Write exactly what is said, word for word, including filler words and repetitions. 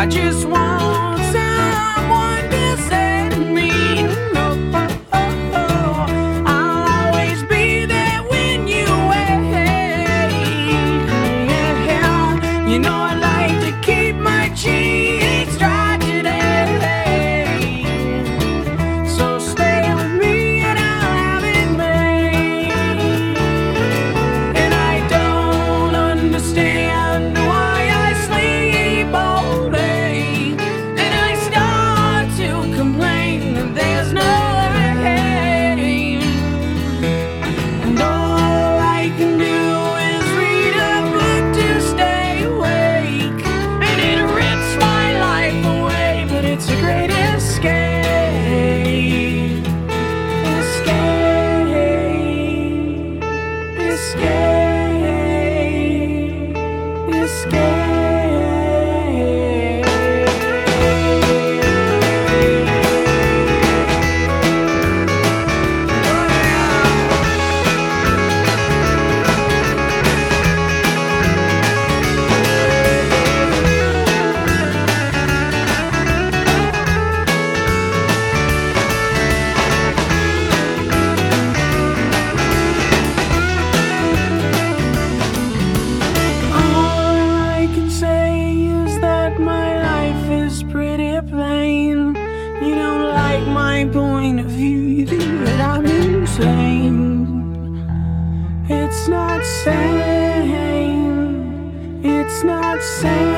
just want someone to say to me, no, I'll always be there when you wait. You know I like to keep my cheeks dry today, so stay with me and I'll have it made. And I don't understand why I sleep all day, and I start to complain that there's no rain. And all I can do is read a book to stay awake, and it rips my life away, but it's a great escape. Escape. Escape. Escape. All I can say is that my life is pretty plain. You don't like my point of view, you think that I'm insane. It's not sane. It's not sane.